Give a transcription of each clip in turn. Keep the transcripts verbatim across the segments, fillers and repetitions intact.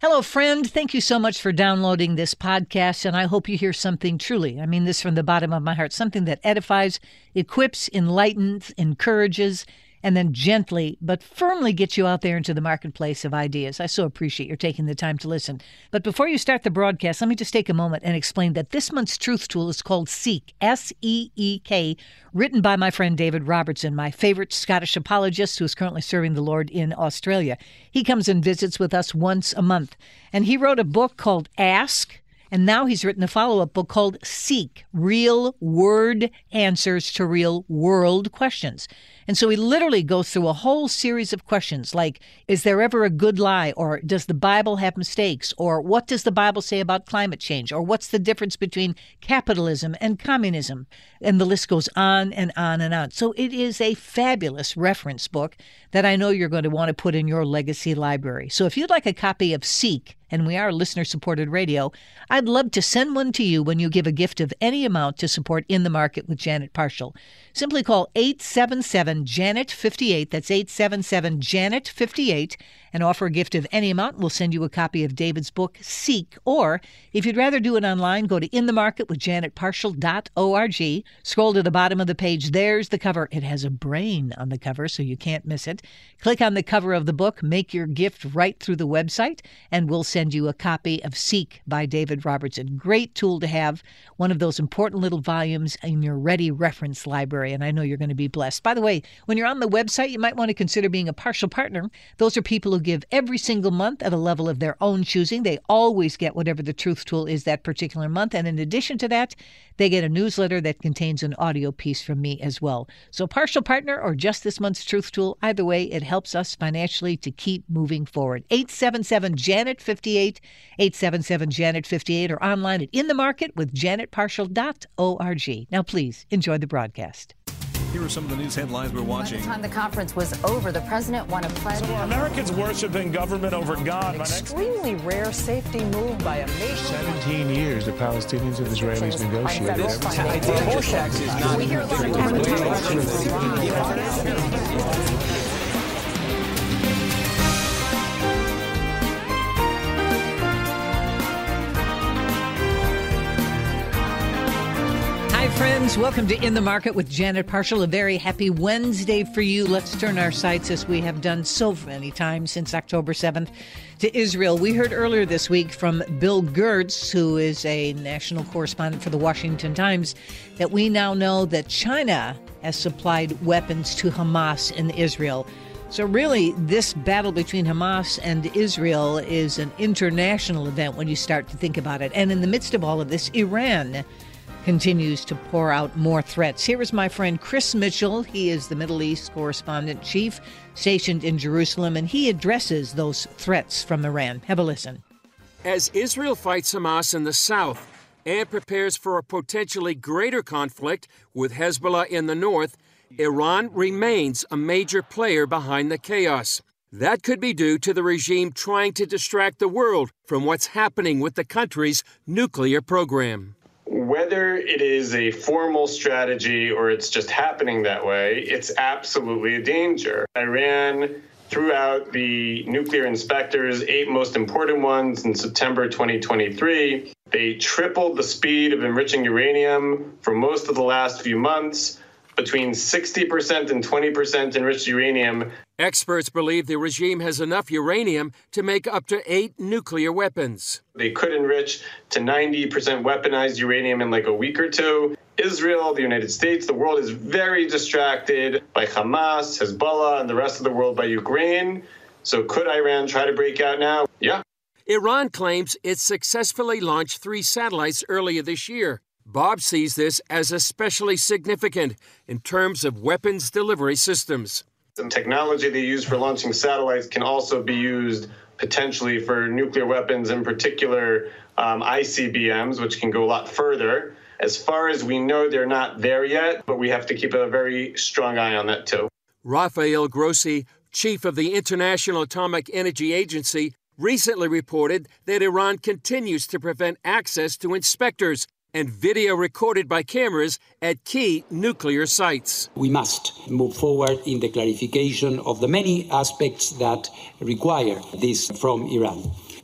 Hello, friend. Thank you so much for downloading this podcast, and I hope you hear something truly, I mean this from the bottom of my heart, something that edifies, equips, enlightens, encourages, and then gently but firmly gets you out there into the marketplace of ideas. I so appreciate your taking the time to listen. But before you start the broadcast, let me just take a moment and explain that this month's Truth Tool is called Seek, S E E K, written by my friend David Robertson, my favorite Scottish apologist who is currently serving the Lord in Australia. He comes and visits with us once a month, and he wrote a book called Ask, and now he's written a follow-up book called Seek, Real Word Answers to Real World Questions. And so he literally goes through a whole series of questions like, is there ever a good lie? Or does the Bible have mistakes? Or what does the Bible say about climate change? Or what's the difference between capitalism and communism? And the list goes on and on and on. So it is a fabulous reference book that I know you're going to want to put in your legacy library. So if you'd like a copy of Seek, and we are listener-supported radio, I'd love to send one to you when you give a gift of any amount to support In the Market with Janet Parshall. Simply call eight seven seven, Janet fifty-eight, that's eight seven seven, Janet fifty-eight, and offer a gift of any amount. We'll send you a copy of David's book, Seek. Or, if you'd rather do it online, go to in the market with janet parshall dot org. Scroll to the bottom of the page. There's the cover. It has a brain on the cover, so you can't miss it. Click on the cover of the book, make your gift right through the website, and we'll send you a copy of Seek by David Robertson. Great tool to have, one of those important little volumes in your ready reference library, and I know you're going to be blessed. By the way, when you're on the website, you might want to consider being a partial partner. Those are people who give every single month at a level of their own choosing. They always get whatever the Truth Tool is that particular month, and in addition to that, they get a newsletter that contains an audio piece from me as well. So partial partner or just this month's Truth Tool, either way, it helps us financially to keep moving forward. eight seven seven, Janet fifty-eight, eight seven seven, Janet fifty-eight, or online at in the market with janet parshall dot org. Now, please enjoy the broadcast. Here are some of the news headlines we're watching. By the time the conference was over, the president won a pledge. So are Americans worshiping government over God? An extremely rare safety move by a nation. seventeen years the Palestinians and Israelis negotiated. We hear a lot of Hi, friends. Welcome to In the Market with Janet Parshall. A very happy Wednesday for you. Let's turn our sights, as we have done so many times since October seventh, to Israel. We heard earlier this week from Bill Gertz, who is a national correspondent for the Washington Times, that we now know that China has supplied weapons to Hamas in Israel. So really, this battle between Hamas and Israel is an international event when you start to think about it. And in the midst of all of this, Iran continues to pour out more threats. Here is my friend Chris Mitchell. He is the Middle East correspondent chief stationed in Jerusalem, and he addresses those threats from Iran. Have a listen. As Israel fights Hamas in the south and prepares for a potentially greater conflict with Hezbollah in the north, Iran remains a major player behind the chaos. That could be due to the regime trying to distract the world from what's happening with the country's nuclear program. Whether it is a formal strategy or it's just happening that way, it's absolutely a danger. Iran threw out the nuclear inspectors, eight most important ones, in September twenty twenty-three. They tripled the speed of enriching uranium for most of the last few months, between sixty percent and twenty percent enriched uranium. Experts believe the regime has enough uranium to make up to eight nuclear weapons. They could enrich to ninety percent weaponized uranium in like a week or two. Israel, the United States, the world is very distracted by Hamas, Hezbollah, and the rest of the world by Ukraine. So could Iran try to break out now? Yeah. Iran claims it successfully launched three satellites earlier this year. Bob sees this as especially significant in terms of weapons delivery systems. The technology they use for launching satellites can also be used potentially for nuclear weapons, in particular um, I C B Ms, which can go a lot further. As far as we know, they're not there yet, but we have to keep a very strong eye on that too. Rafael Grossi, chief of the International Atomic Energy Agency, recently reported that Iran continues to prevent access to inspectors and video recorded by cameras at key nuclear sites. We must move forward in the clarification of the many aspects that require this from Iran.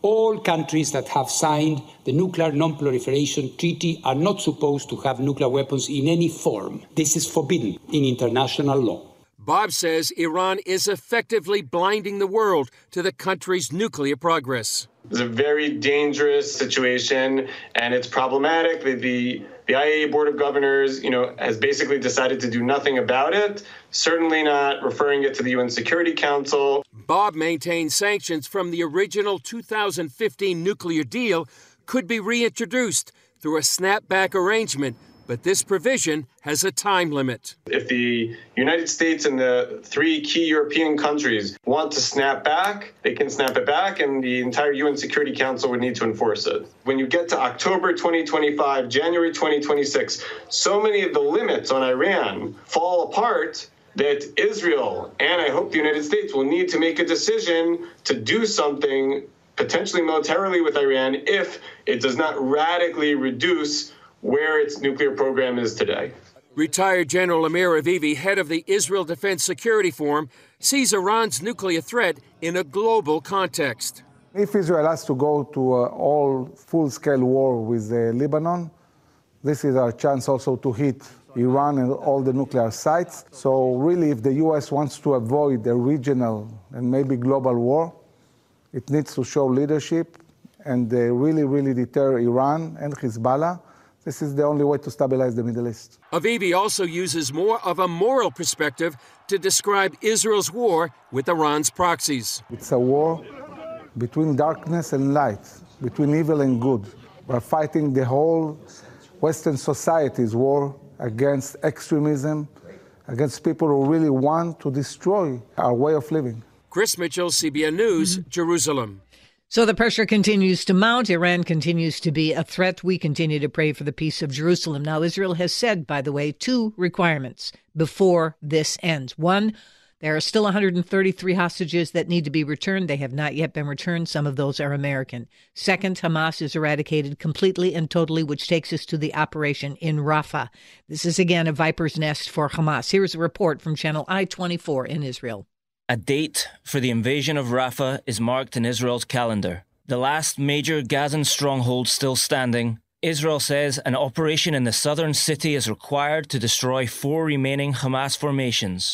All countries that have signed the Nuclear Non-Proliferation Treaty are not supposed to have nuclear weapons in any form. This is forbidden in international law. Bob says Iran is effectively blinding the world to the country's nuclear progress. It's a very dangerous situation, and it's problematic that the, the I A E A Board of Governors, you know, has basically decided to do nothing about it, certainly not referring it to the U N Security Council. Bob maintains sanctions from the original two thousand fifteen nuclear deal could be reintroduced through a snapback arrangement, but this provision has a time limit. If the United States and the three key European countries want to snap back, they can snap it back, and the entire U N Security Council would need to enforce it. When you get to October twenty twenty-five, January twenty twenty-six, so many of the limits on Iran fall apart that Israel, and I hope the United States, will need to make a decision to do something potentially militarily with Iran if it does not radically reduce where its nuclear program is today. Retired General Amir Avivi, head of the Israel Defense Security Forum, sees Iran's nuclear threat in a global context. If Israel has to go to uh, all full-scale war with uh, Lebanon, this is our chance also to hit Iran and all the nuclear sites. So really, if the U S wants to avoid a regional and maybe global war, it needs to show leadership and uh, really, really deter Iran and Hezbollah. This is the only way to stabilize the Middle East. Avivi also uses more of a moral perspective to describe Israel's war with Iran's proxies. It's a war between darkness and light, between evil and good. We're fighting the whole Western society's war against extremism, against people who really want to destroy our way of living. Chris Mitchell, C B N News, mm-hmm. Jerusalem. So the pressure continues to mount. Iran continues to be a threat. We continue to pray for the peace of Jerusalem. Now, Israel has said, by the way, two requirements before this ends. One, there are still one hundred thirty-three hostages that need to be returned. They have not yet been returned. Some of those are American. Second, Hamas is eradicated completely and totally, which takes us to the operation in Rafah. This is, again, a viper's nest for Hamas. Here is a report from Channel I twenty-four in Israel. A date for the invasion of Rafah is marked in Israel's calendar. The last major Gazan stronghold still standing, Israel says an operation in the southern city is required to destroy four remaining Hamas formations.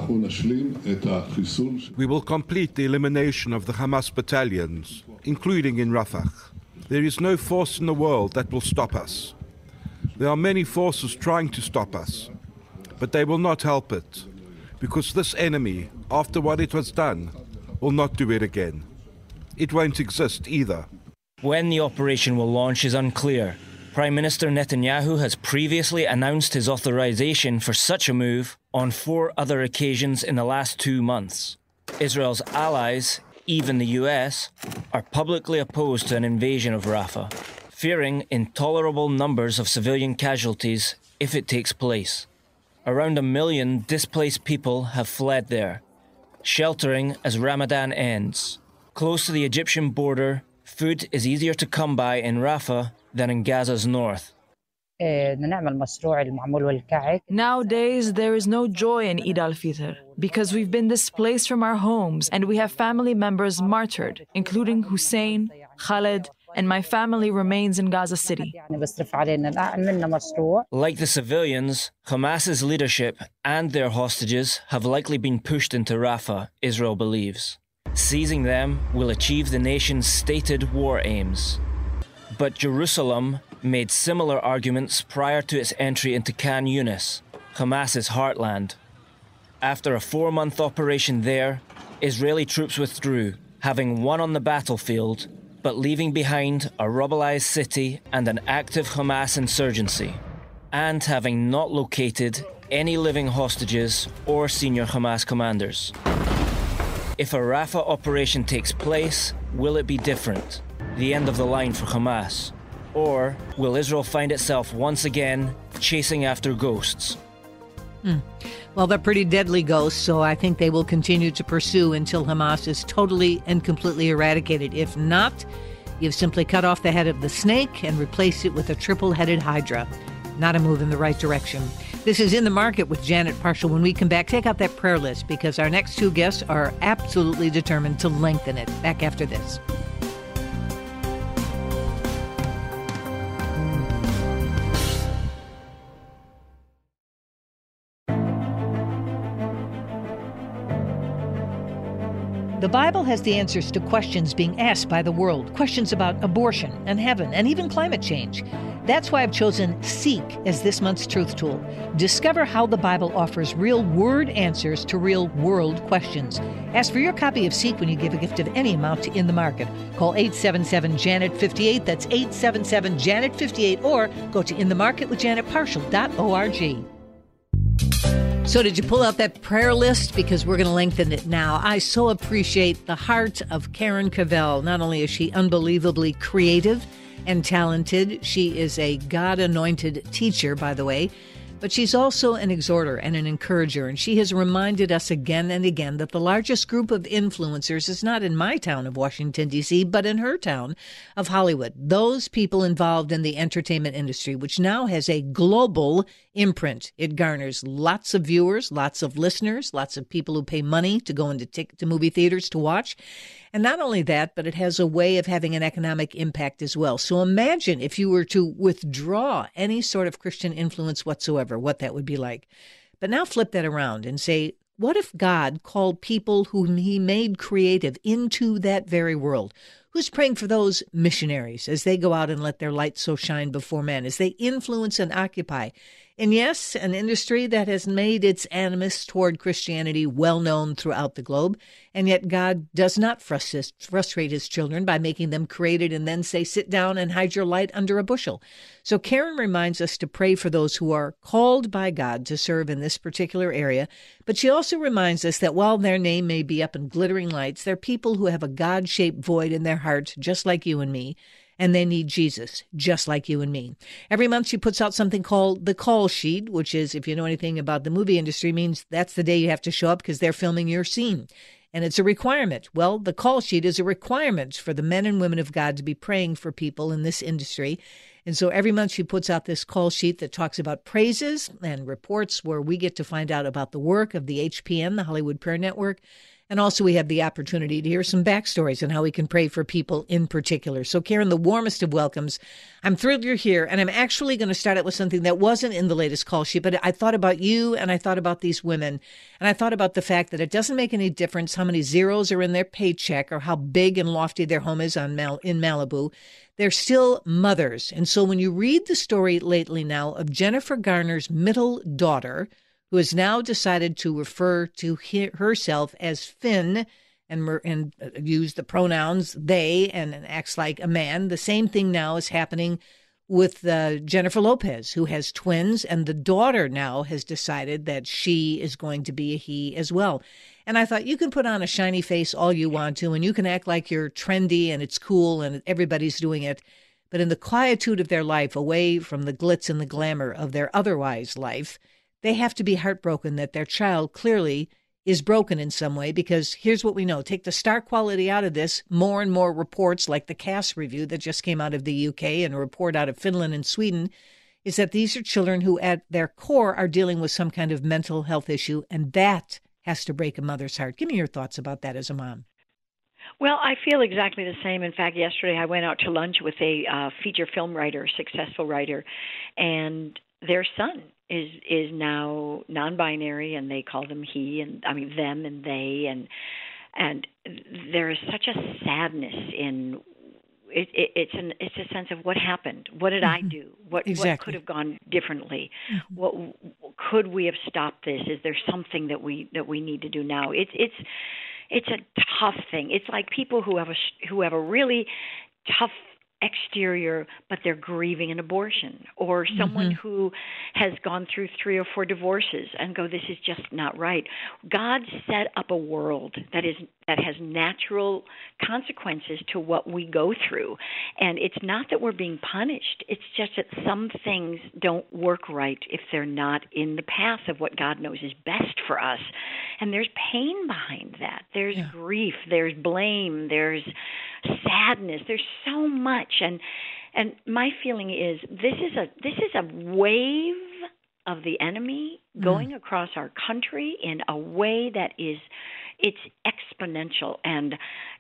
We will complete the elimination of the Hamas battalions, including in Rafah. There is no force in the world that will stop us. There are many forces trying to stop us, but they will not help it, because this enemy, after what it has done, will not do it again. It won't exist either. When the operation will launch is unclear. Prime Minister Netanyahu has previously announced his authorization for such a move on four other occasions in the last two months. Israel's allies, even the U S, are publicly opposed to an invasion of Rafah, fearing intolerable numbers of civilian casualties if it takes place. Around a million displaced people have fled there, sheltering as Ramadan ends. Close to the Egyptian border, food is easier to come by in Rafah than in Gaza's north. Nowadays, there is no joy in Eid al-Fitr because we've been displaced from our homes and we have family members martyred, including Hussein, Khaled, and my family remains in Gaza City. Like the civilians, Hamas's leadership and their hostages have likely been pushed into Rafah, Israel believes. Seizing them will achieve the nation's stated war aims. But Jerusalem made similar arguments prior to its entry into Khan Yunis, Hamas's heartland. After a four-month operation there, Israeli troops withdrew, having won on the battlefield, but leaving behind a rubbleized city and an active Hamas insurgency, and having not located any living hostages or senior Hamas commanders. If a Rafah operation takes place, will it be different? The end of the line for Hamas? Or will Israel find itself once again chasing after ghosts? Hmm. Well, they're pretty deadly ghosts, so I think they will continue to pursue until Hamas is totally and completely eradicated. If not, you've simply cut off the head of the snake and replaced it with a triple-headed hydra. Not a move in the right direction. This is In the Market with Janet Parshall. When we come back, take out that prayer list because our next two guests are absolutely determined to lengthen it. Back after this. The Bible has the answers to questions being asked by the world, questions about abortion and heaven and even climate change. That's why I've chosen Seek as this month's truth tool. Discover how the Bible offers real word answers to real world questions. Ask for your copy of Seek when you give a gift of any amount to In the Market. Call eight seven seven, Janet fifty-eight. That's eight seven seven, Janet fifty-eight. Or go to in the market with janet partial dot org. So did you pull out that prayer list? Because we're going to lengthen it now. I so appreciate the heart of Karen Cavell. Not only is she unbelievably creative and talented, she is a God-anointed teacher, by the way, but she's also an exhorter and an encourager, and she has reminded us again and again that the largest group of influencers is not in my town of Washington, D C, but in her town of Hollywood. Those people involved in the entertainment industry, which now has a global imprint. It garners lots of viewers, lots of listeners, lots of people who pay money to go into t- to movie theaters to watch. And not only that, but it has a way of having an economic impact as well. So imagine if you were to withdraw any sort of Christian influence whatsoever, what that would be like. But now flip that around and say, what if God called people whom he made creative into that very world? Who's praying for those missionaries as they go out and let their light so shine before men, as they influence and occupy? And yes, an industry that has made its animus toward Christianity well known throughout the globe, and yet God does not frustrate his children by making them created and then say, sit down and hide your light under a bushel. So Karen reminds us to pray for those who are called by God to serve in this particular area, but she also reminds us that while their name may be up in glittering lights, they're people who have a God-shaped void in their heart, just like you and me, and they need Jesus, just like you and me. Every month she puts out something called the call sheet, which is, if you know anything about the movie industry, means that's the day you have to show up because they're filming your scene. And it's a requirement. Well, the call sheet is a requirement for the men and women of God to be praying for people in this industry. And so every month she puts out this call sheet that talks about praises and reports where we get to find out about the work of the H P N, the Hollywood Prayer Network. And also we have the opportunity to hear some backstories on how we can pray for people in particular. So Karen, the warmest of welcomes. I'm thrilled you're here. And I'm actually going to start out with something that wasn't in the latest call sheet, but I thought about you and I thought about these women. And I thought about the fact that it doesn't make any difference how many zeros are in their paycheck or how big and lofty their home is on Mal- in Malibu. They're still mothers. And so when you read the story lately now of Jennifer Garner's middle daughter, who has now decided to refer to he, herself as Finn and, and use the pronouns they and, and acts like a man. The same thing now is happening with uh, Jennifer Lopez, who has twins, and the daughter now has decided that she is going to be a he as well. And I thought, you can put on a shiny face all you want to, and you can act like you're trendy and it's cool and everybody's doing it. But in the quietude of their life, away from the glitz and the glamour of their otherwise life, they have to be heartbroken that their child clearly is broken in some way, because here's what we know. Take the star quality out of this, more and more reports like the Cass review that just came out of the U K and a report out of Finland and Sweden, is that these are children who at their core are dealing with some kind of mental health issue, and that has to break a mother's heart. Give me your thoughts about that as a mom. Well, I feel exactly the same. In fact, yesterday I went out to lunch with a uh, feature film writer, successful writer, and their son is is now non-binary, and they call them he, and I mean them and they, and and there is such a sadness in it. it it's an it's a sense of what happened. What did mm-hmm. I do? What exactly. what could have gone differently? Mm-hmm. What could we have stopped this? Is there something that we that we need to do now? It's it's it's a tough thing. It's like people who have a who have a really tough exterior, but they're grieving an abortion, or someone mm-hmm. who has gone through three or four divorces and go, this is just not right. God set up a world that is that has natural consequences to what we go through. And it's not that we're being punished. It's just that some things don't work right if they're not in the path of what God knows is best for us. And there's pain behind that. There's yeah. grief. There's blame. There's sadness. There's so much. And and my feeling is this is a this is a wave of the enemy going mm. across our country in a way that is it's exponential. And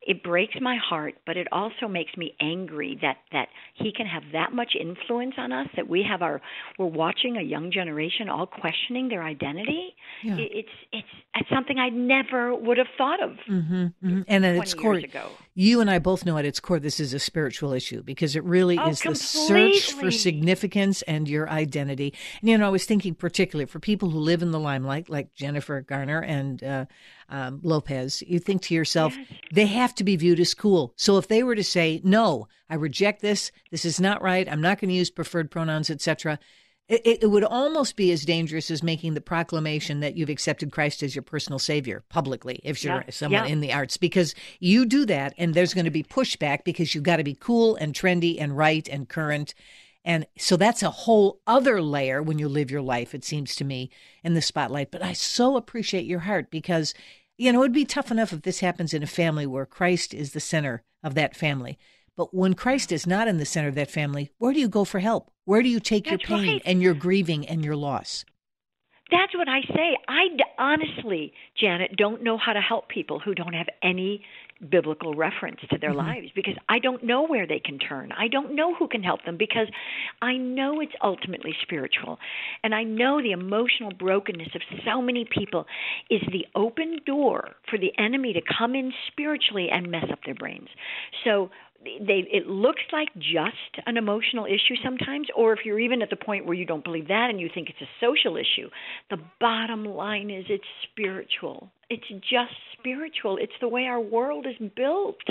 it breaks my heart, but it also makes me angry that, that he can have that much influence on us, that we have our, we're watching a young generation all questioning their identity. Yeah. It, it's, it's, it's something I never would have thought of mm-hmm, mm-hmm. And at its core, years ago. You and I both know at its core this is a spiritual issue because it really oh, is completely. the search for significance and your identity. And, you know, I was thinking particularly for people who live in the limelight, like Jennifer Garner and uh, um, Lopez, you think to yourself, yes. they have to be viewed as cool. So if they were to say, no, I reject this, this is not right, I'm not going to use preferred pronouns, et cetera, It, it would almost be as dangerous as making the proclamation that you've accepted Christ as your personal savior publicly, if you're yeah, someone yeah. in the arts, because you do that and there's going to be pushback because you've got to be cool and trendy and right and current. And so that's a whole other layer when you live your life, it seems to me, in the spotlight. But I so appreciate your heart because, you know, it'd be tough enough if this happens in a family where Christ is the center of that family. But when Christ is not in the center of that family, where do you go for help? Where do you take That's your pain right. and your grieving and your loss? That's what I say. I d- honestly, Janet, don't know how to help people who don't have any biblical reference to their Mm-hmm. lives because I don't know where they can turn. I don't know who can help them because I know it's ultimately spiritual. And I know the emotional brokenness of so many people is the open door for the enemy to come in spiritually and mess up their brains. So They, it looks like just an emotional issue sometimes, or if you're even at the point where you don't believe that and you think it's a social issue, the bottom line is it's spiritual. It's just spiritual. It's the way our world is built.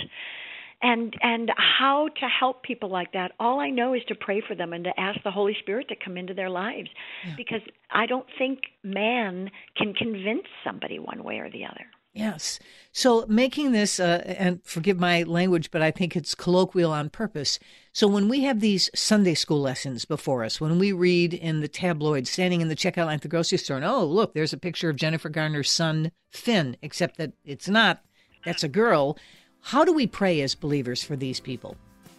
And and how to help people like that, all I know is to pray for them and to ask the Holy Spirit to come into their lives. Yeah. Because I don't think man can convince somebody one way or the other. Yes. So making this, uh, and forgive my language, but I think it's colloquial on purpose. So when we have these Sunday school lessons before us, when we read in the tabloids, standing in the checkout line at the grocery store, and oh, look, there's a picture of Jennifer Garner's son, Finn, except that it's not, that's a girl. How do we pray as believers for these people?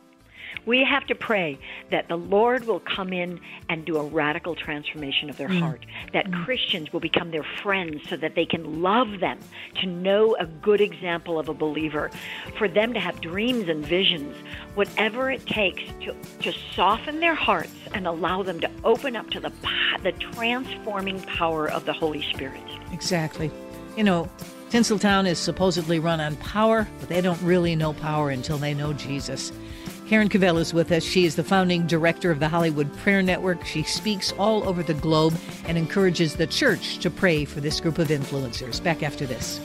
We have to pray that the Lord will come in and do a radical transformation of their mm. heart, that mm. Christians will become their friends so that they can love them, to know a good example of a believer, for them to have dreams and visions, whatever it takes to, to soften their hearts and allow them to open up to the, the transforming power of the Holy Spirit. Exactly. You know, Tinseltown is supposedly run on power, but they don't really know power until they know Jesus. Karen Cavell is with us. She is the founding director of the Hollywood Prayer Network. She speaks all over the globe and encourages the church to pray for this group of influencers. Back after this.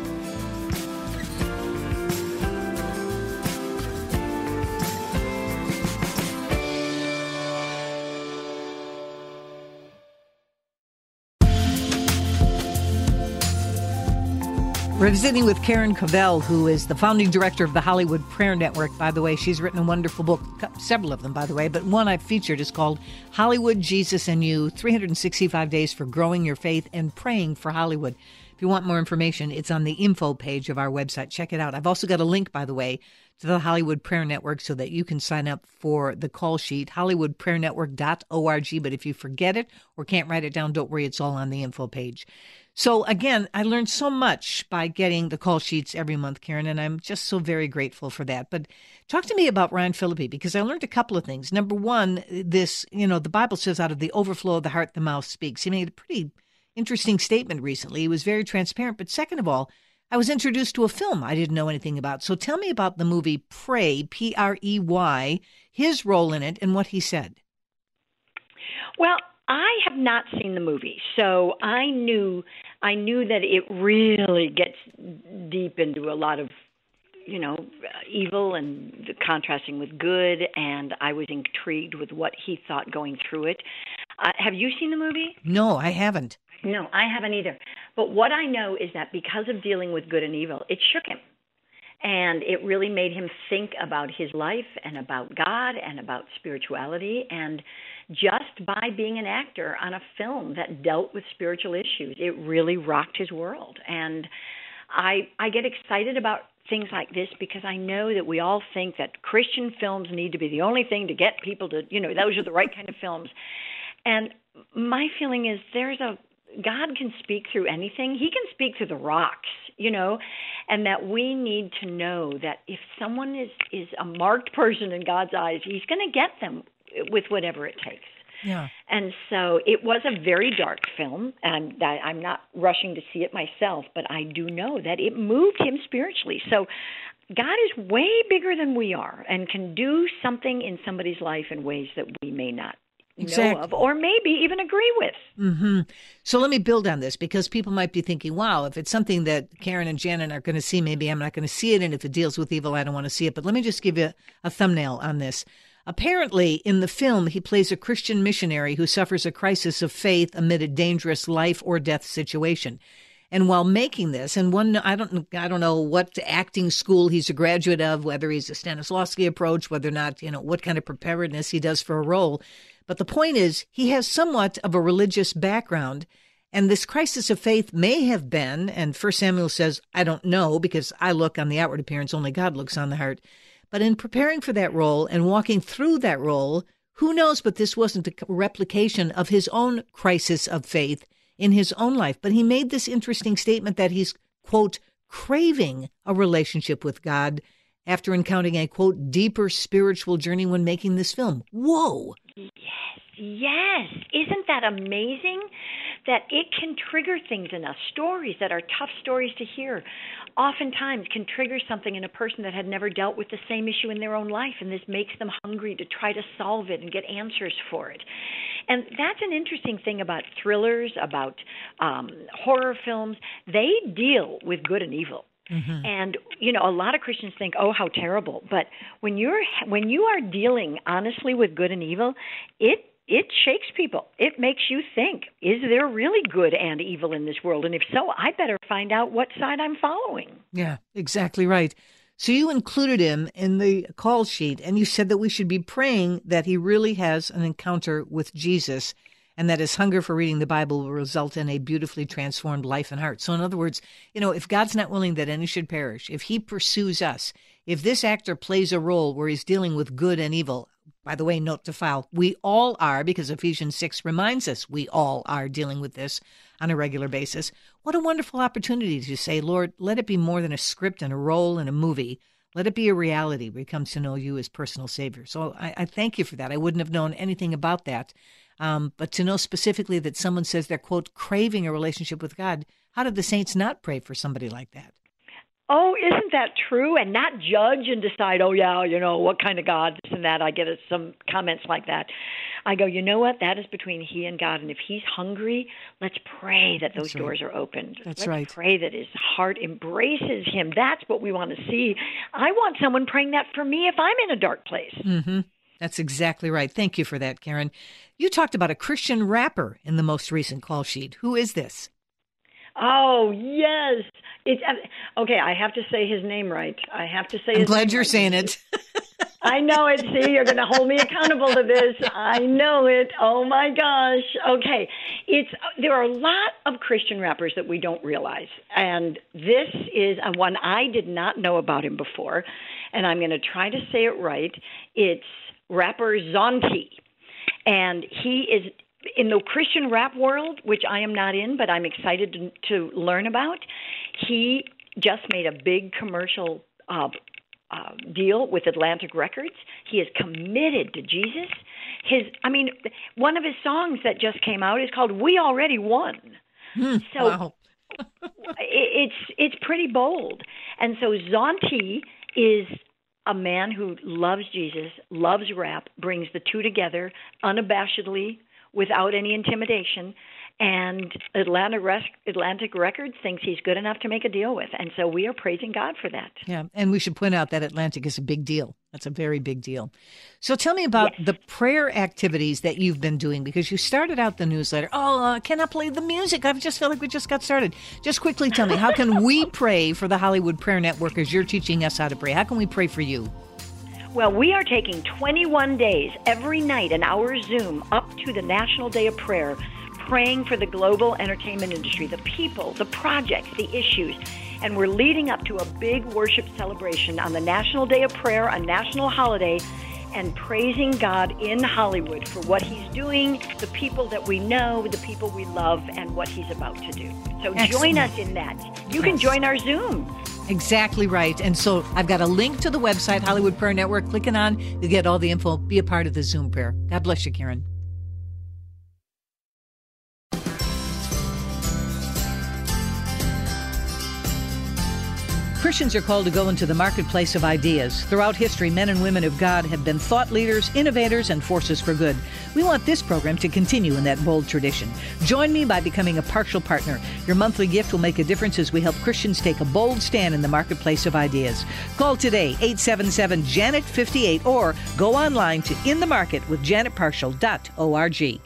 We're visiting with Karen Cavell, who is the founding director of the Hollywood Prayer Network. By the way, she's written a wonderful book, several of them, by the way, but one I've featured is called Hollywood, Jesus and You, three hundred sixty-five Days for Growing Your Faith and Praying for Hollywood. If you want more information, it's on the info page of our website. Check it out. I've also got a link, by the way, to the Hollywood Prayer Network so that you can sign up for the call sheet, hollywood prayer network dot org. But if you forget it or can't write it down, don't worry, it's all on the info page. So again, I learned so much by getting the call sheets every month, Karen, and I'm just so very grateful for that. But talk to me about Ryan Phillippe, because I learned a couple of things. Number one, this, you know, the Bible says out of the overflow of the heart, the mouth speaks. He made a pretty interesting statement recently. He was very transparent. But second of all, I was introduced to a film I didn't know anything about. So tell me about the movie Prey, P R E Y, his role in it and what he said. Well, I have not seen the movie, so I knew I knew that it really gets deep into a lot of, you know, evil and contrasting with good, and I was intrigued with what he thought going through it. Uh, have you seen the movie? No, I haven't. No, I haven't either. But what I know is that because of dealing with good and evil, it shook him. And it really made him think about his life and about God and about spirituality. And just by being an actor on a film that dealt with spiritual issues, it really rocked his world. And I I get excited about things like this because I know that we all think that Christian films need to be the only thing to get people to, you know, those are the right kind of films. And my feeling is there's a God can speak through anything. He can speak through the rocks, you know, and that we need to know that if someone is, is a marked person in God's eyes, he's going to get them with whatever it takes. Yeah. And so it was a very dark film, and I, I'm not rushing to see it myself, but I do know that it moved him spiritually. So God is way bigger than we are and can do something in somebody's life in ways that we may not exactly. know of or maybe even agree with. Mm-hmm. So let me build on this, because people might be thinking, wow, if it's something that Karen and Janet are going to see, maybe I'm not going to see it. And if it deals with evil, I don't want to see it. But let me just give you a thumbnail on this. Apparently, in the film, he plays a Christian missionary who suffers a crisis of faith amid a dangerous life or death situation. And while making this, and one, I don't, I don't know what acting school he's a graduate of, whether he's a Stanislavski approach, whether or not, you know, what kind of preparedness he does for a role. But the point is, he has somewhat of a religious background. And this crisis of faith may have been, and First Samuel says, I don't know, because I look on the outward appearance, only God looks on the heart. But in preparing for that role and walking through that role, who knows but this wasn't a replication of his own crisis of faith in his own life. But he made this interesting statement that he's, quote, craving a relationship with God after encountering a, quote, deeper spiritual journey when making this film. Whoa. Yes, yes. Isn't that amazing? That it can trigger things in us. Stories that are tough stories to hear oftentimes can trigger something in a person that had never dealt with the same issue in their own life, and this makes them hungry to try to solve it and get answers for it. And that's an interesting thing about thrillers, about um, horror films. They deal with good and evil. Mm-hmm. And, you know, a lot of Christians think, oh, how terrible. But when you're when you are dealing honestly with good and evil, it It shakes people. It makes you think, is there really good and evil in this world? And if so, I better find out what side I'm following. Yeah, exactly right. So you included him in the call sheet, and you said that we should be praying that he really has an encounter with Jesus and that his hunger for reading the Bible will result in a beautifully transformed life and heart. So in other words, you know, if God's not willing that any should perish, if he pursues us, if this actor plays a role where he's dealing with good and evil, by the way, note to file, we all are, because Ephesians six reminds us we all are dealing with this on a regular basis. What a wonderful opportunity to say, Lord, let it be more than a script and a role in a movie. Let it be a reality where he comes to know you as personal Savior. So I, I thank you for that. I wouldn't have known anything about that. Um, but to know specifically that someone says they're, quote, craving a relationship with God, how did the saints not pray for somebody like that? Oh, isn't that true? And not judge and decide, oh, yeah, you know, what kind of God, this and that. I get some comments like that. I go, you know what? That is between he and God. And if he's hungry, let's pray that those That's right. doors are opened. That's let's right. pray that his heart embraces him. That's what we want to see. I want someone praying that for me if I'm in a dark place. Mm-hmm. That's exactly right. Thank you for that, Karen. You talked about a Christian rapper in the most recent call sheet. Who is this? Oh, yes. It's okay, I have to say his name right. I have to say I'm his glad name you're right. saying it. I know it. See, you're going to hold me accountable to this. I know it. Oh, my gosh. Okay. It's there are a lot of Christian rappers that we don't realize. And this is a one I did not know about him before. And I'm going to try to say it right. It's rapper Zonti. And he is in the Christian rap world, which I am not in, but I'm excited to, to learn about. He just made a big commercial uh, uh, deal with Atlantic Records. He is committed to Jesus. His, I mean, one of his songs that just came out is called "We Already Won." Hmm, so wow. it's it's pretty bold. And so Zonti is a man who loves Jesus, loves rap, brings the two together unabashedly, without any intimidation, and Atlantic, Atlantic Records thinks he's good enough to make a deal with. And so we are praising God for that. Yeah, and we should point out that Atlantic is a big deal. That's a very big deal. So tell me about yes. the prayer activities that you've been doing, because you started out the newsletter. Oh, I uh, cannot play the music. I just feel like we just got started. Just quickly tell me, how can we pray for the Hollywood Prayer Network as you're teaching us how to pray? How can we pray for you? Well, we are taking twenty-one days, every night, an hour Zoom, up to the National Day of Prayer, praying for the global entertainment industry, the people, the projects, the issues. And we're leading up to a big worship celebration on the National Day of Prayer, a national holiday. and praising God in Hollywood for what he's doing, the people that we know, the people we love, and what he's about to do. So Excellent. Join us in that. You can join our Zoom. Exactly right. And so I've got a link to the website, Hollywood Prayer Network. Clicking on, you get all the info. Be a part of the Zoom prayer. God bless you, Karen. Christians are called to go into the marketplace of ideas. Throughout history, men and women of God have been thought leaders, innovators, and forces for good. We want this program to continue in that bold tradition. Join me by becoming a partial partner. Your monthly gift will make a difference as we help Christians take a bold stand in the marketplace of ideas. Call today, eight seven seven, Janet fifty-eight, or go online to in the market with janet partial dot org.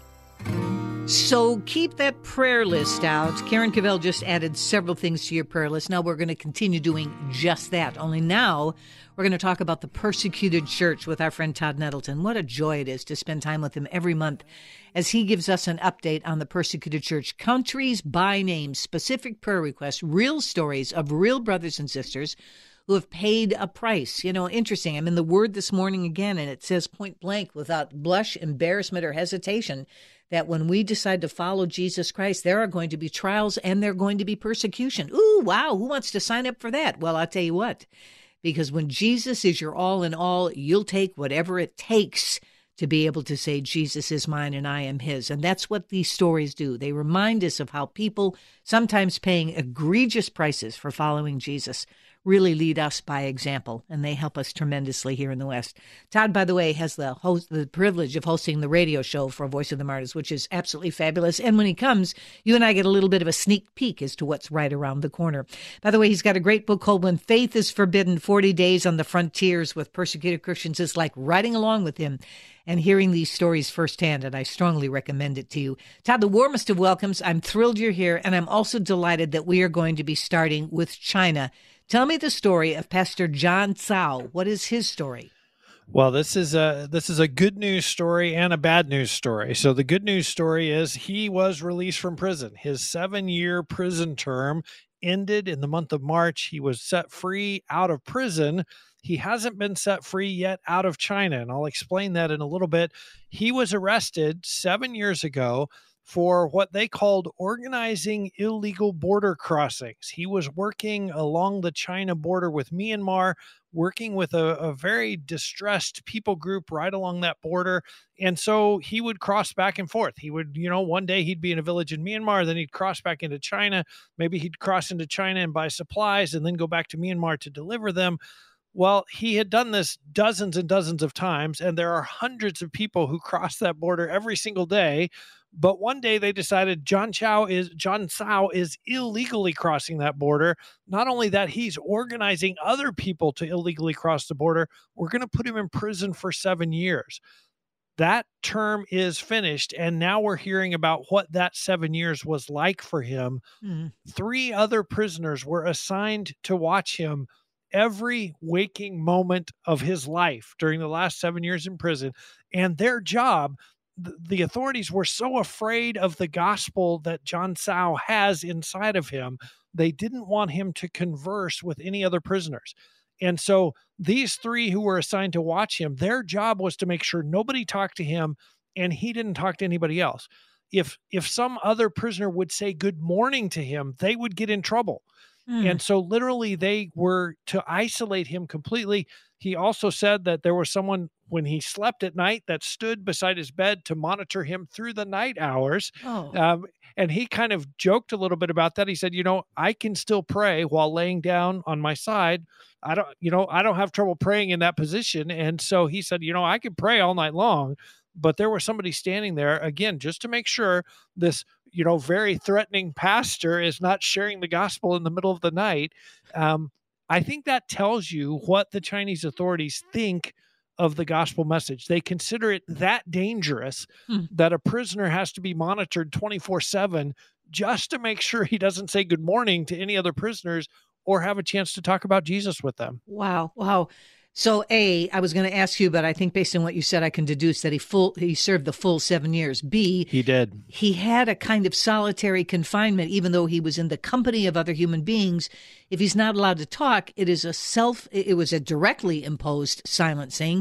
So keep that prayer list out. Karen Cavell just added several things to your prayer list. Now we're going to continue doing just that. Only now we're going to talk about the persecuted church with our friend Todd Nettleton. What a joy it is to spend time with him every month as he gives us an update on the persecuted church. Countries by name, specific prayer requests, real stories of real brothers and sisters who have paid a price. You know, interesting. I'm in the Word this morning again, and it says point blank, without blush, embarrassment, or hesitation, that when we decide to follow Jesus Christ, there are going to be trials and there are going to be persecution. Ooh, wow, who wants to sign up for that? Well, I'll tell you what, because when Jesus is your all in all, you'll take whatever it takes to be able to say, Jesus is mine and I am his. And that's what these stories do. They remind us of how people, sometimes paying egregious prices for following Jesus, really lead us by example, and they help us tremendously here in the West. Todd, by the way, has the host, the privilege of hosting the radio show for Voice of the Martyrs, which is absolutely fabulous. And when he comes, you and I get a little bit of a sneak peek as to what's right around the corner. By the way, he's got a great book called When Faith is Forbidden, forty days on the Frontiers with Persecuted Christians. It's like riding along with him and hearing these stories firsthand, and I strongly recommend it to you. Todd, the warmest of welcomes. I'm thrilled you're here, and I'm also delighted that we are going to be starting with China. Tell me the story of Pastor John Tsao. What is his story? Well, this is a this is a good news story and a bad news story. So the good news story is he was released from prison. His seven-year prison term ended in the month of March. He was set free out of prison. He hasn't been set free yet out of China, and I'll explain that in a little bit. He was arrested seven years ago for what they called organizing illegal border crossings. He was working along the China border with Myanmar, working with a, a very distressed people group right along that border. And so he would cross back and forth. He would, you know, one day he'd be in a village in Myanmar, then he'd cross back into China. Maybe he'd cross into China and buy supplies and then go back to Myanmar to deliver them. Well, he had done this dozens and dozens of times, and there are hundreds of people who cross that border every single day. But one day they decided John Chow is John Tsao is illegally crossing that border. Not only that, he's organizing other people to illegally cross the border. We're going to put him in prison for seven years. That term is finished, and now we're hearing about what that seven years was like for him. Mm-hmm. Three other prisoners were assigned to watch him every waking moment of his life during the last seven years in prison, and their job, the authorities were so afraid of the gospel that John Tsao has inside of him, they didn't want him to converse with any other prisoners. And so these three who were assigned to watch him, their job was to make sure nobody talked to him and he didn't talk to anybody else. If if some other prisoner would say good morning to him, they would get in trouble. Mm. And so literally they were to isolate him completely. He also said that there was someone when he slept at night that stood beside his bed to monitor him through the night hours. Oh. Um, and he kind of joked a little bit about that. He said, you know, I can still pray while laying down on my side. I don't, you know, I don't have trouble praying in that position. And so he said, you know, I can pray all night long, but there was somebody standing there again, just to make sure this, you know, very threatening pastor is not sharing the gospel in the middle of the night. Um, I think that tells you what the Chinese authorities think of the gospel message. They consider it that dangerous hmm. that a prisoner has to be monitored twenty-four seven just to make sure he doesn't say good morning to any other prisoners or have a chance to talk about Jesus with them. Wow. Wow. So A, I was going to ask you, but I think based on what you said, I can deduce that he full he served the full seven years. B, he did. He had a kind of solitary confinement, even though he was in the company of other human beings. If he's not allowed to talk, it is a self, it was a directly imposed silencing.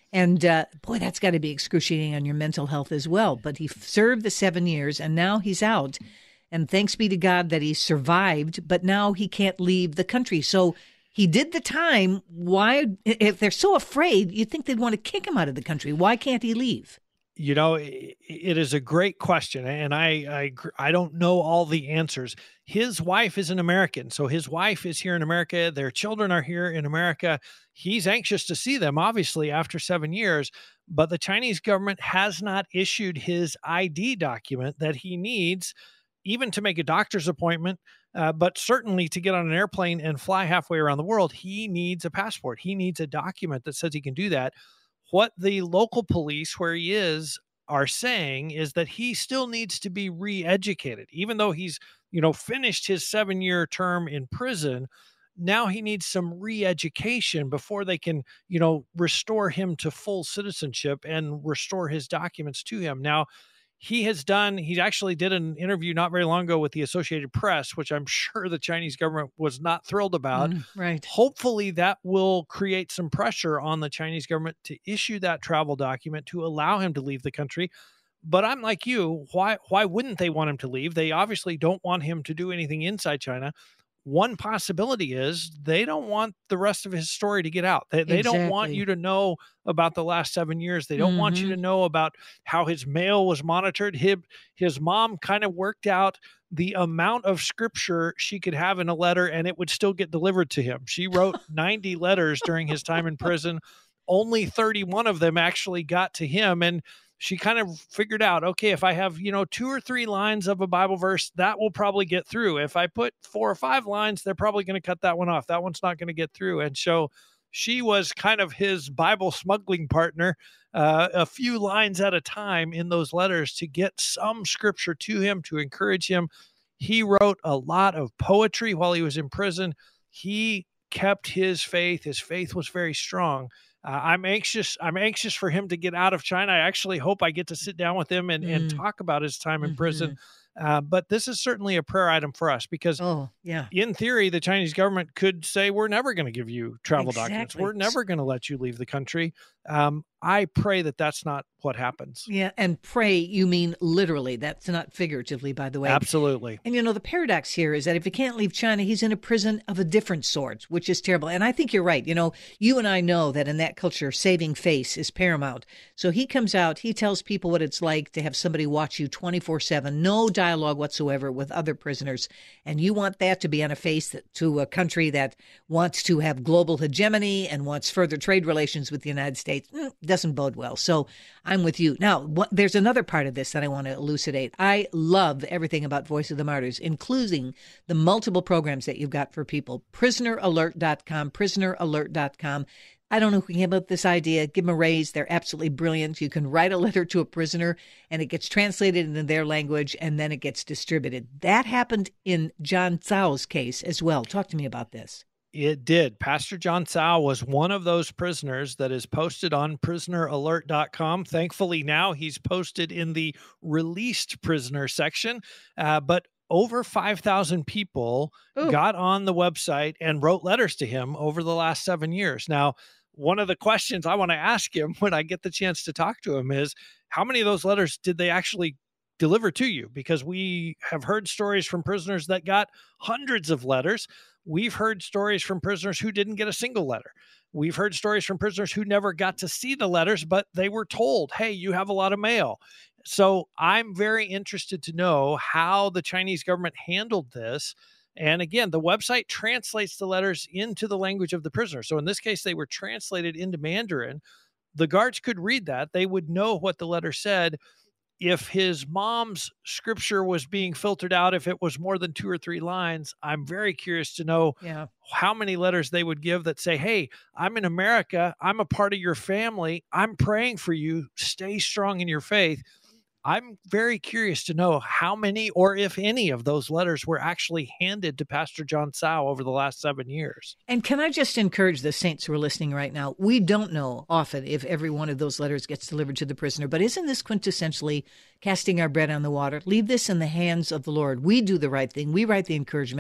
And uh, boy, that's got to be excruciating on your mental health as well. But he served the seven years and now he's out. And thanks be to God that he survived, but now he can't leave the country. So he did the time. Why, if they're so afraid, you'd think they'd want to kick him out of the country. Why can't he leave? You know, it is a great question, and I, I I don't know all the answers. His wife is an American, so his wife is here in America. Their children are here in America. He's anxious to see them, obviously, after seven years, but the Chinese government has not issued his I D document that he needs, even to make a doctor's appointment, uh, but certainly to get on an airplane and fly halfway around the world. He needs a passport. He needs a document that says he can do that. What the local police where he is are saying is that he still needs to be re-educated. Even though he's, you know, finished his seven-year term in prison, now he needs some re-education before they can, you know, restore him to full citizenship and restore his documents to him. Now, he has done, he actually did an interview not very long ago with the Associated Press, which I'm sure the Chinese government was not thrilled about. Mm, right. Hopefully that will create some pressure on the Chinese government to issue that travel document to allow him to leave the country. But I'm like you, why, why wouldn't they want him to leave? They obviously don't want him to do anything inside China. One possibility is they don't want the rest of his story to get out. They, they Exactly. don't want you to know about the last seven years. They don't mm-hmm. want you to know about how his mail was monitored. His, his mom kind of worked out the amount of scripture she could have in a letter and it would still get delivered to him. She wrote ninety letters during his time in prison. Only thirty-one of them actually got to him. And she kind of figured out, okay, if I have, you know, two or three lines of a Bible verse, that will probably get through. If I put four or five lines, they're probably going to cut that one off. That one's not going to get through. And so she was kind of his Bible smuggling partner, uh, a few lines at a time in those letters to get some scripture to him, to encourage him. He wrote a lot of poetry while he was in prison. He kept his faith. His faith was very strong. Uh, I'm anxious. I'm anxious for him to get out of China. I actually hope I get to sit down with him and, mm. and talk about his time in mm-hmm. prison. Uh, but this is certainly a prayer item for us because, oh, yeah. in theory, the Chinese government could say, we're never going to give you travel exactly. documents. We're never going to let you leave the country. Um, I pray that that's not what happens. Yeah, and pray, you mean literally. That's not figuratively, by the way. Absolutely. And, you know, the paradox here is that if he can't leave China, he's in a prison of a different sort, which is terrible. And I think you're right. You know, you and I know that in that culture, saving face is paramount. So he comes out, he tells people what it's like to have somebody watch you twenty-four seven, no dialogue whatsoever with other prisoners. And you want that to be on a face that, to a country that wants to have global hegemony and wants further trade relations with the United States. Mm, doesn't bode well. So I'm with you. Now, what, there's another part of this that I want to elucidate. I love everything about Voice of the Martyrs, including the multiple programs that you've got for people. prisoner alert dot com, prisoner alert dot com. I don't know who came up with this idea. Give them a raise. They're absolutely brilliant. You can write a letter to a prisoner and it gets translated into their language and then it gets distributed. That happened in John Tsao's case as well. Talk to me about this. It did. Pastor John Tsao was one of those prisoners that is posted on prisoner alert dot com. Thankfully, now he's posted in the released prisoner section, uh, but over five thousand people Ooh. got on the website and wrote letters to him over the last seven years. Now, one of the questions I want to ask him when I get the chance to talk to him is, how many of those letters did they actually deliver to you? Because we have heard stories from prisoners that got hundreds of letters. We've heard stories from prisoners who didn't get a single letter. We've heard stories from prisoners who never got to see the letters, but they were told, hey, you have a lot of mail. So I'm very interested to know how the Chinese government handled this. And again, the website translates the letters into the language of the prisoner. So in this case, they were translated into Mandarin. The guards could read that. They would know what the letter said. If his mom's scripture was being filtered out, if it was more than two or three lines, I'm very curious to know yeah. how many letters they would give that say, hey, I'm in America. I'm a part of your family. I'm praying for you. Stay strong in your faith. I'm very curious to know how many or if any of those letters were actually handed to Pastor John Tsao over the last seven years. And can I just encourage the saints who are listening right now? We don't know often if every one of those letters gets delivered to the prisoner, but isn't this quintessentially casting our bread on the water? Leave this in the hands of the Lord. We do the right thing. We write the encouragement.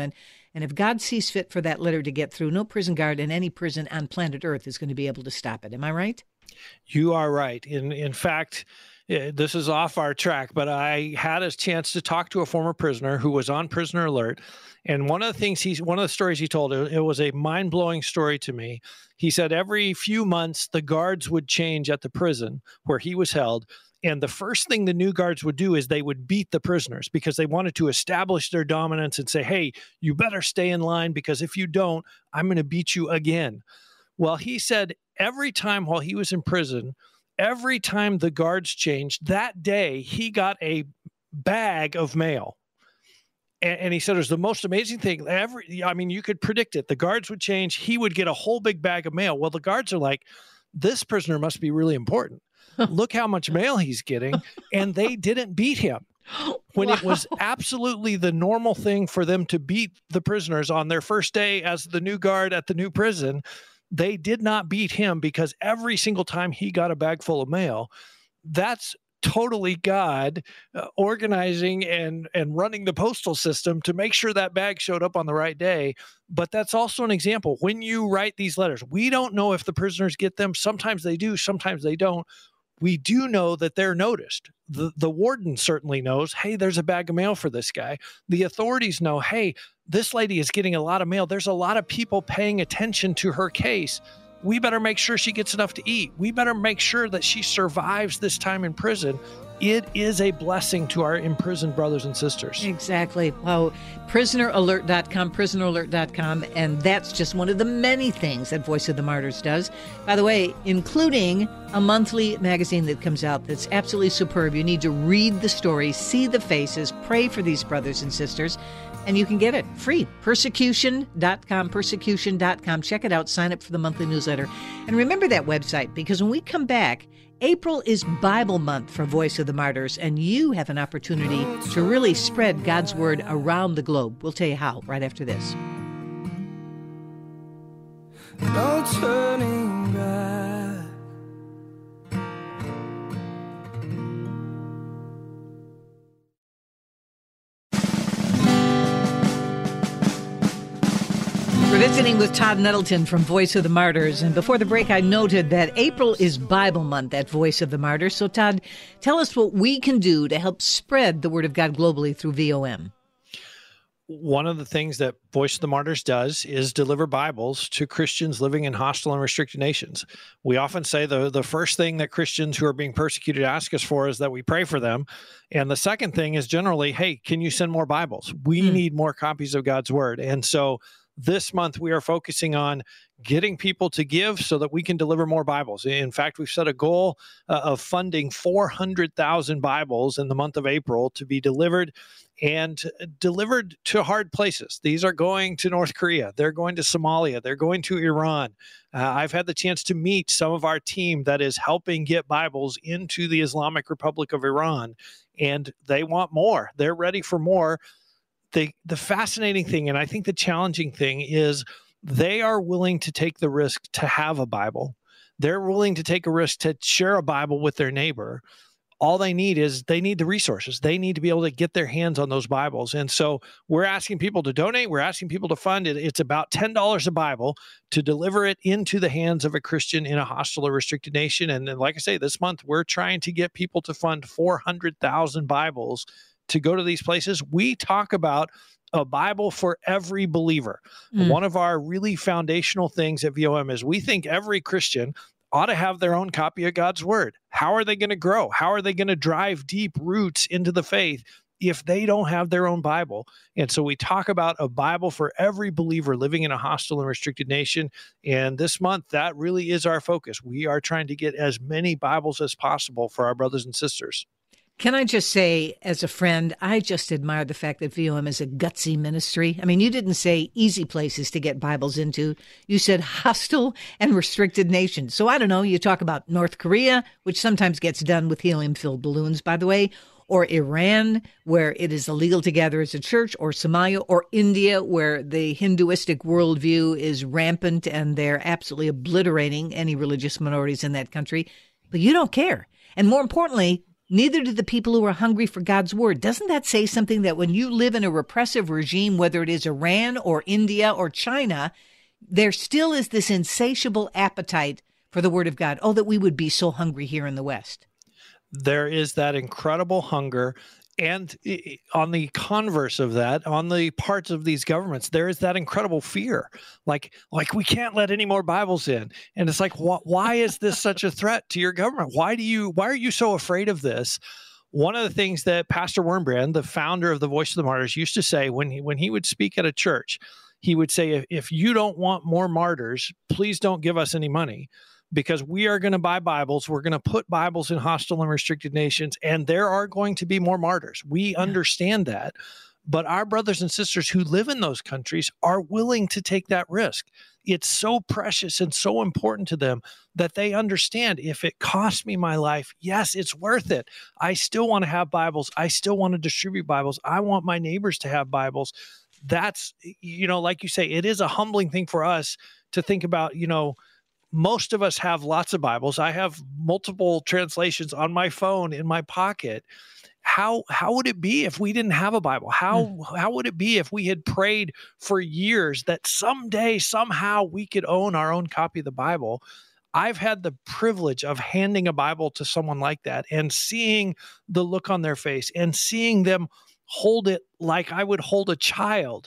And if God sees fit for that letter to get through, no prison guard in any prison on planet Earth is going to be able to stop it. Am I right? You are right. In in fact, this is off our track, but I had a chance to talk to a former prisoner who was on prisoner alert. And one of the things he's, one of the stories he told, it was a mind-blowing story to me. He said every few months, the guards would change at the prison where he was held. And the first thing the new guards would do is they would beat the prisoners because they wanted to establish their dominance and say, hey, you better stay in line because if you don't, I'm going to beat you again. Well, he said every time while he was in prison, every time the guards changed, that day he got a bag of mail. And, and he said it was the most amazing thing. Every, I mean, you could predict it. The guards would change. He would get a whole big bag of mail. Well, the guards are like, this prisoner must be really important. Look how much mail he's getting. And they didn't beat him. When wow. It was absolutely the normal thing for them to beat the prisoners on their first day as the new guard at the new prison, they did not beat him because every single time he got a bag full of mail, that's totally God uh, organizing and, and running the postal system to make sure that bag showed up on the right day. But that's also an example. When you write these letters, we don't know if the prisoners get them. Sometimes they do, sometimes they don't. We do know that they're noticed. The, the warden certainly knows, hey, there's a bag of mail for this guy. The authorities know, hey, this lady is getting a lot of mail. There's a lot of people paying attention to her case. We better make sure she gets enough to eat. We better make sure that she survives this time in prison. It is a blessing to our imprisoned brothers and sisters. Exactly. Well, prisoner alert dot com, prisoner alert dot com, and that's just one of the many things that Voice of the Martyrs does. By the way, including a monthly magazine that comes out that's absolutely superb. You need to read the stories, see the faces, pray for these brothers and sisters, and you can get it free. persecution dot com, persecution dot com. Check it out. Sign up for the monthly newsletter. And remember that website, because when we come back, April is Bible month for Voice of the Martyrs, and you have an opportunity to really spread God's word around the globe. We'll tell you how right after this. No turning back. We're visiting with Todd Nettleton from Voice of the Martyrs. And before the break, I noted that April is Bible month at Voice of the Martyrs. So, Todd, tell us what we can do to help spread the word of God globally through V O M. One of the things that Voice of the Martyrs does is deliver Bibles to Christians living in hostile and restricted nations. We often say the, the first thing that Christians who are being persecuted ask us for is that we pray for them. And the second thing is generally, hey, can you send more Bibles? We mm. need more copies of God's word. And so this month, we are focusing on getting people to give so that we can deliver more Bibles. In fact, we've set a goal uh, of funding four hundred thousand Bibles in the month of April to be delivered and delivered to hard places. These are going to North Korea. They're going to Somalia. They're going to Iran. Uh, I've had the chance to meet some of our team that is helping get Bibles into the Islamic Republic of Iran, and they want more. They're ready for more. The, the fascinating thing, and I think the challenging thing, is they are willing to take the risk to have a Bible. They're willing to take a risk to share a Bible with their neighbor. All they need is they need the resources. They need to be able to get their hands on those Bibles. And so we're asking people to donate. We're asking people to fund it. It's about ten dollars a Bible to deliver it into the hands of a Christian in a hostile or restricted nation. And, and like I say, this month, we're trying to get people to fund four hundred thousand Bibles to go to these places. We talk about a Bible for every believer. Mm. One of our really foundational things at V O M is we think every Christian ought to have their own copy of God's word. How are they going to grow? How are they going to drive deep roots into the faith if they don't have their own Bible? And so we talk about a Bible for every believer living in a hostile and restricted nation. And this month, that really is our focus. We are trying to get as many Bibles as possible for our brothers and sisters. Can I just say, as a friend, I just admire the fact that V O M is a gutsy ministry. I mean, you didn't say easy places to get Bibles into. You said hostile and restricted nations. So I don't know, you talk about North Korea, which sometimes gets done with helium-filled balloons, by the way, or Iran, where it is illegal to gather as a church, or Somalia, or India, where the Hinduistic worldview is rampant and they're absolutely obliterating any religious minorities in that country. But you don't care. And more importantly, neither do the people who are hungry for God's word. Doesn't that say something that when you live in a repressive regime, whether it is Iran or India or China, there still is this insatiable appetite for the word of God? Oh, that we would be so hungry here in the West. There is that incredible hunger. And on the converse of that, on the parts of these governments, there is that incredible fear. Like, like we can't let any more Bibles in. And it's like, wh- why is this such a threat to your government? Why do you, why are you so afraid of this? One of the things that Pastor Wurmbrand, the founder of the Voice of the Martyrs, used to say when he, when he would speak at a church, he would say, if, if you don't want more martyrs, please don't give us any money. Because we are going to buy Bibles. We're going to put Bibles in hostile and restricted nations, and there are going to be more martyrs. We yeah. understand that. But our brothers and sisters who live in those countries are willing to take that risk. It's so precious and so important to them that they understand if it costs me my life, yes, it's worth it. I still want to have Bibles. I still want to distribute Bibles. I want my neighbors to have Bibles. That's, you know, like you say, it is a humbling thing for us to think about, you know, most of us have lots of Bibles. I have multiple translations on my phone in my pocket. How how would it be if we didn't have a Bible? How mm. how would it be if we had prayed for years that someday, somehow we could own our own copy of the Bible? I've had the privilege of handing a Bible to someone like that and seeing the look on their face and seeing them hold it like I would hold a child.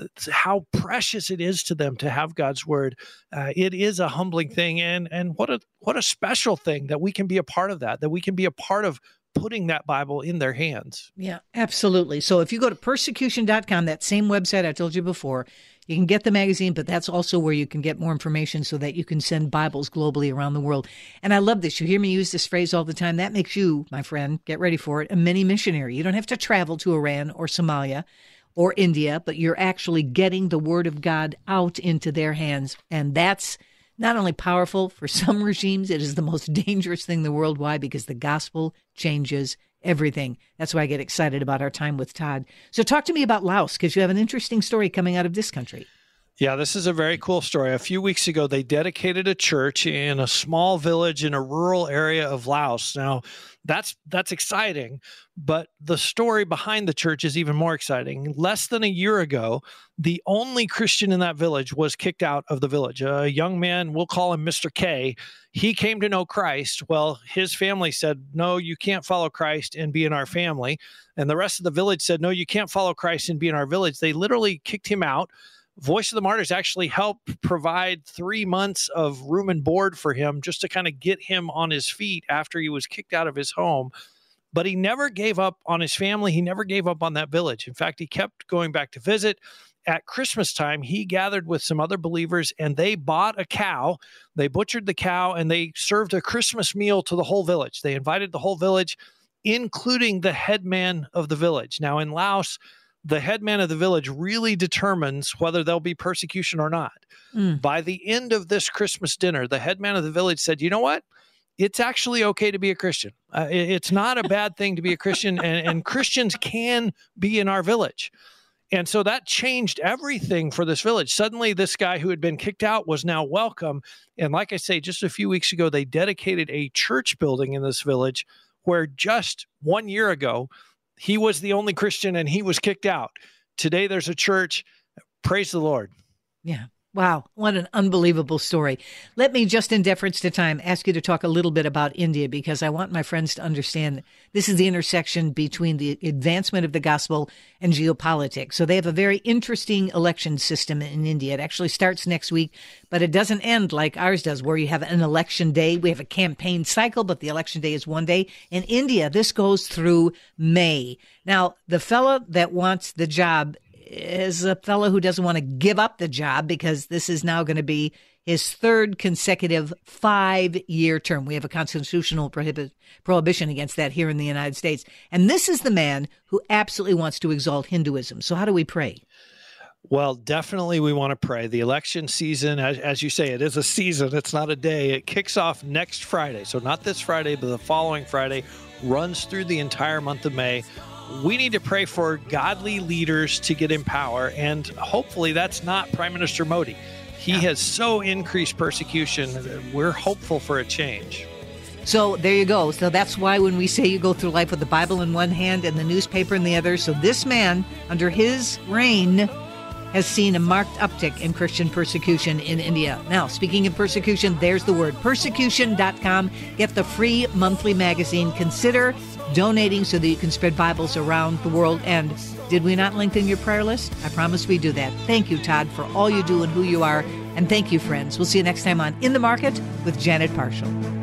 How precious it is to them to have God's word. Uh, it is a humbling thing. And, and what a, what a special thing that we can be a part of that, that we can be a part of putting that Bible in their hands. Yeah, absolutely. So if you go to persecution dot com, that same website I told you before, you can get the magazine, but that's also where you can get more information so that you can send Bibles globally around the world. And I love this. You hear me use this phrase all the time. That makes you, my friend, get ready for it, a mini missionary. You don't have to travel to Iran or Somalia or India, but you're actually getting the word of God out into their hands. And that's not only powerful for some regimes, it is the most dangerous thing in the world. Why? Because the gospel changes everything. That's why I get excited about our time with Todd. So talk to me about Laos, because you have an interesting story coming out of this country. Yeah, this is a very cool story. A few weeks ago, they dedicated a church in a small village in a rural area of Laos. Now, that's that's exciting, but the story behind the church is even more exciting. Less than a year ago, the only Christian in that village was kicked out of the village. A young man, we'll call him Mister K. He came to know Christ. Well, his family said, no, you can't follow Christ and be in our family. And the rest of the village said, no, you can't follow Christ and be in our village. They literally kicked him out. Voice of the Martyrs actually helped provide three months of room and board for him just to kind of get him on his feet after he was kicked out of his home. But he never gave up on his family. He never gave up on that village. In fact, he kept going back to visit. At Christmas time, he gathered with some other believers and they bought a cow. They butchered the cow and they served a Christmas meal to the whole village. They invited the whole village, including the headman of the village. Now, in Laos, the headman of the village really determines whether there'll be persecution or not. Mm. By the end of this Christmas dinner, the headman of the village said, you know what? It's actually okay to be a Christian. Uh, it, it's not a bad thing to be a Christian, and, and Christians can be in our village. And so that changed everything for this village. Suddenly, this guy who had been kicked out was now welcome. And like I say, just a few weeks ago, they dedicated a church building in this village where just one year ago, he was the only Christian and he was kicked out. Today, there's a church. Praise the Lord. Yeah. Wow. What an unbelievable story. Let me, just in deference to time, ask you to talk a little bit about India, because I want my friends to understand this is the intersection between the advancement of the gospel and geopolitics. So they have a very interesting election system in India. It actually starts next week, but it doesn't end like ours does, where you have an election day. We have a campaign cycle, but the election day is one day. In India, this goes through May. Now, the fellow that wants the job is a fellow who doesn't want to give up the job, because this is now going to be his third consecutive five-year term. We have a constitutional prohibit, prohibition against that here in the United States. And this is the man who absolutely wants to exalt Hinduism. So how do we pray? Well, definitely we want to pray. The election season, as, as you say, it is a season. It's not a day. It kicks off next Friday. So not this Friday, but the following Friday, runs through the entire month of May. We need to pray for godly leaders to get in power, and hopefully that's not Prime Minister Modi. He yeah. has so increased persecution. We're hopeful for a change. So there you go. So that's why when we say you go through life with the Bible in one hand and the newspaper in the other. So this man, under his reign, has seen a marked uptick in Christian persecution in India. Now, speaking of persecution, there's the word, persecution dot com. Get the free monthly magazine. Consider donating so that you can spread Bibles around the world. And did we not lengthen your prayer list? I promise we do that. Thank you, Todd, for all you do and who you are. And thank you, friends. We'll see you next time on In the Market with Janet Parshall.